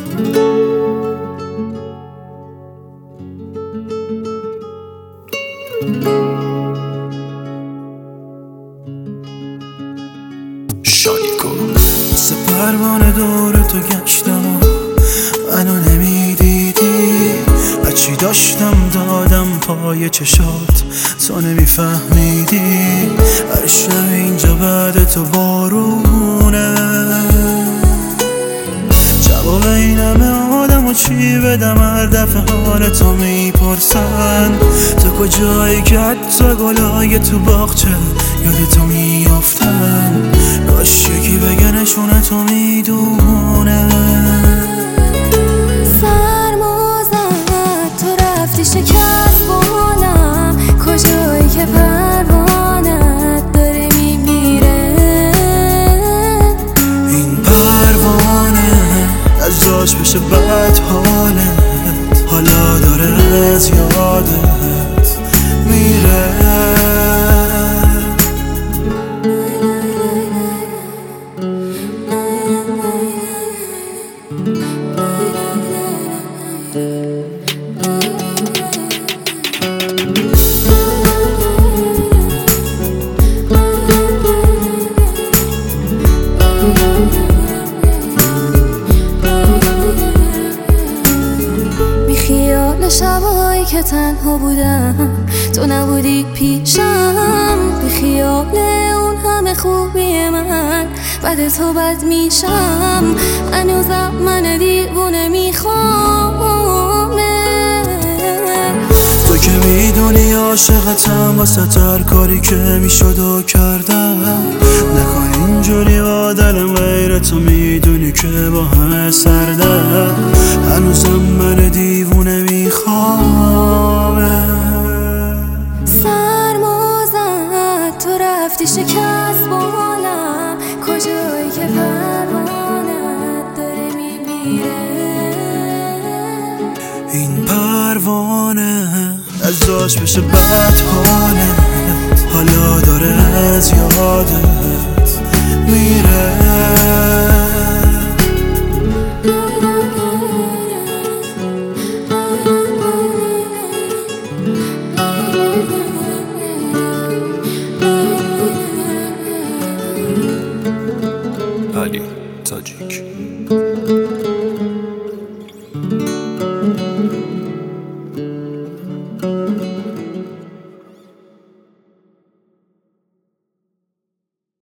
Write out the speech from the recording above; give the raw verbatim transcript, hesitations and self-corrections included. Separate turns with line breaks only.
شالیکو سه پروانه دور تو گشتم و منو نمیدیدی، هرچی داشتم دادم پای چشات، تو نمیفهمیدی. هر شب اینجا بعد تو بارونه، جواب این همه آدم و چی بدم؟ هر دفعه حال تو میپرسن تو کجایی که حتی گلای تو باغچه یاد تو میافتن. کاش یکی بگه نشونه تو میدونه.
سرما زد تو رفتی شکست بالم، کجایی که پروانت داره میمیره.
این پروانه از جاش بشه بد حالت، حالا داره از یادت میره.
شبایی که تنها بودم تو نبودی پیشم، بی خیال اون همه خوبی من بعد تو بد میشم. هنوزم من دیوونه میخوامه.
تو که میدونی عاشقتم، واسه هر کاری که میشد و کردم. نکن اینجوری با دلم، غیر تو میدونی که با همه سردم. هنوزم من دیوونه میخوامه.
سرما زد تو رفتی شکست بالم، کجایی که پروانت داره میمیره.
این پروانه از جاش بشه بد حالت، حالا داره از یادت میره. علی تاجیک.